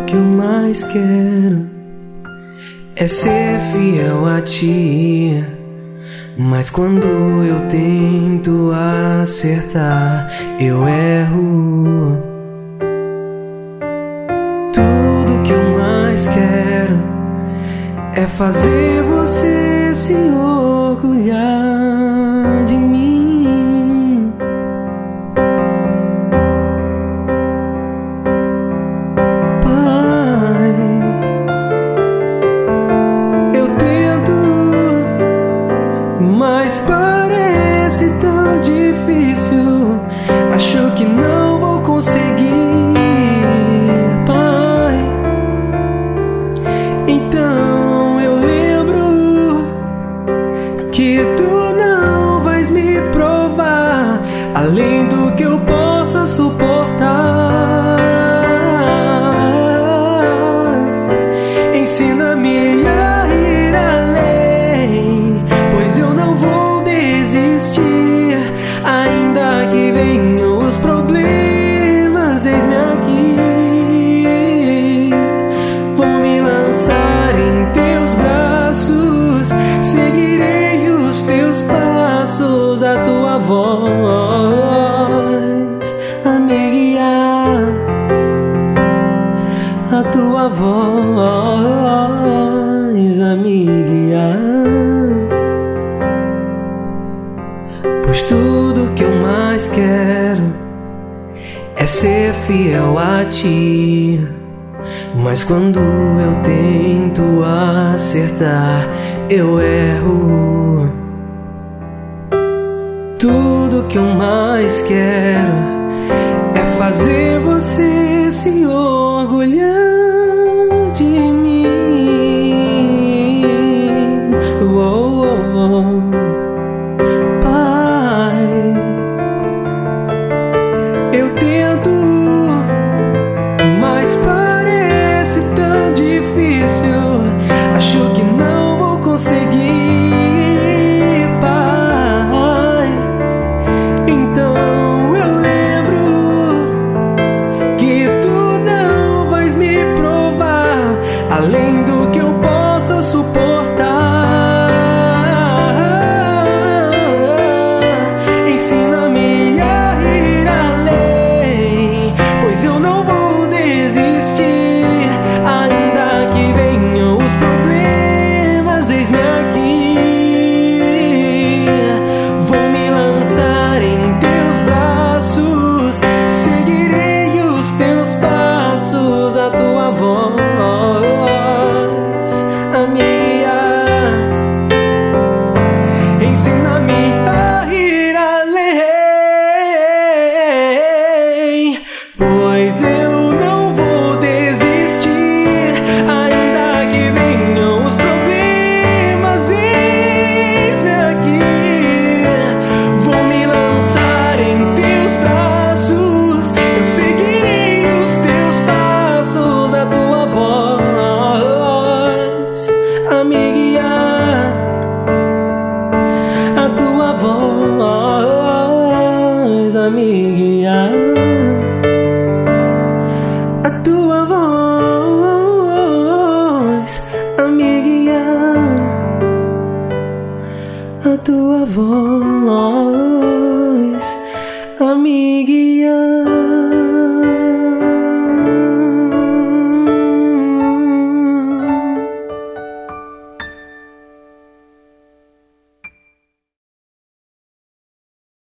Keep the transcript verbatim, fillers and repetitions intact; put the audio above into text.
que eu mais quero é ser fiel a ti. Mas quando eu tento acertar, eu erro. Tudo que eu mais quero é fazer você se orgulhar de mim. Pai, eu tento, mas parece tão difícil. Acho que não vou conseguir, Pai. Então eu lembro que tu não vais me provar além do que eu possa suportar. Ensina-me a ir além, pois eu não vou desistir. Ainda que venham os problemas, eis-me aqui. Vou me lançar em teus braços, seguirei os teus passos, a tua voz a me guiar, a tua voz a me guiar. Pois tudo que eu mais quero é ser fiel a ti. Mas quando eu tento acertar, eu erro. Tudo que eu mais quero é fazer você se orgulhar de mim. Oh, oh, oh. Pai, eu tento, mas parece tão difícil. Acho que não vou conseguir, Pai. Então eu lembro que tu não vais me provar além do que eu possa suportar. Ensina-me a ir além, pois eu não vou desistir. Ainda que venham os problemas, eis-me aqui. Vou me lançar em teus braços, seguirei os teus passos, a tua voz a me guiar. Ensina-me a ir além, pois eu não vou desistir. Ainda que venham os problemas, eis-me aqui. Vou me lançar em teus braços, eu seguirei os teus passos, a tua voz a me guiar, a tua voz a me guiar, a tua voz a me guiar, a tua voz a me guiar.